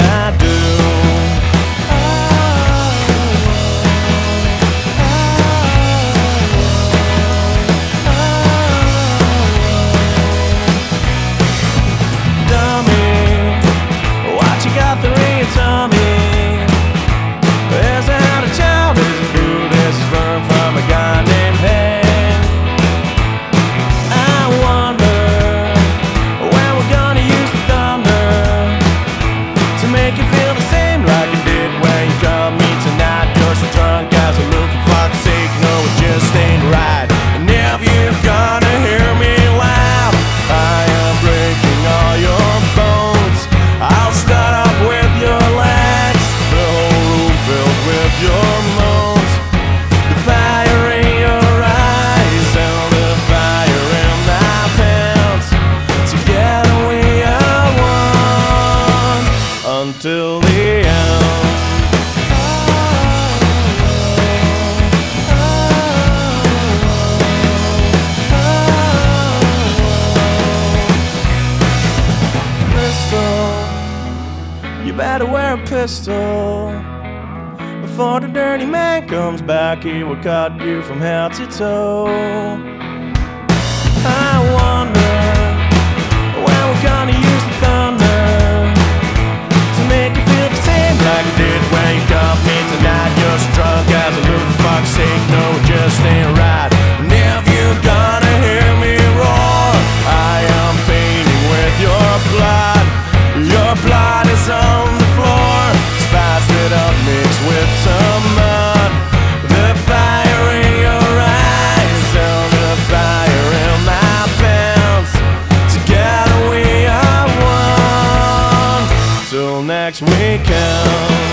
I do. Till the end. Crystal, you better wear a pistol. Before the dirty man comes back, he will cut you from head to toe. I wonder when we're gonna use the thunder like I did when you got me tonight. You're so drunk as a loser, for fuck's sake, no, it just ain't right. And if you're gonna hear me roar, I am painting with your blood. Your blood is on the floor, spiced it up, mixed with some mud. The fire in your eyes and the fire in my pants. Together we are one till next weekend.